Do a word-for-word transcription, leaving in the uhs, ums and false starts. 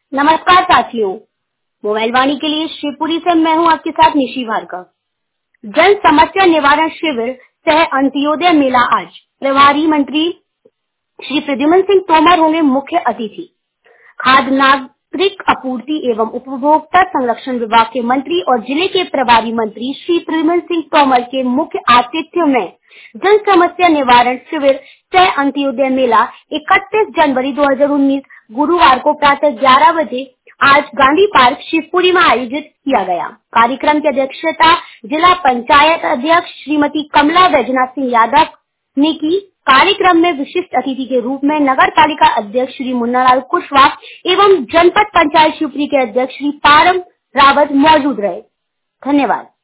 नमस्कार साथियों, मोबाइल वाणी के लिए शिवपुरी से मैं हूं आपके साथ निशी भार्गव। जन समस्या निवारण शिविर सह अंत्योदय मेला आज प्रभारी मंत्री श्री प्रद्युम्न सिंह तोमर होंगे मुख्य अतिथि। खाद्य नागरिक आपूर्ति एवं उपभोक्ता संरक्षण विभाग के मंत्री और जिले के प्रभारी मंत्री श्री प्रद्युम्न सिंह तोमर के मुख्य आतिथ्य में जन समस्या निवारण शिविर सह अंत्योदय मेला इकतीस जनवरी दो हज़ार उन्नीस गुरुवार को प्रातः ग्यारह बजे आज गांधी पार्क शिवपुरी में आयोजित किया गया। कार्यक्रम की अध्यक्षता जिला पंचायत अध्यक्ष श्रीमती कमला वैजनाथ सिंह यादव ने की। कार्यक्रम में विशिष्ट अतिथि के रूप में नगर पालिका अध्यक्ष श्री मुन्नालाल कुशवाहा एवं जनपद पंचायत शिवपुरी के अध्यक्ष श्री पारम रावत मौजूद रहे। धन्यवाद।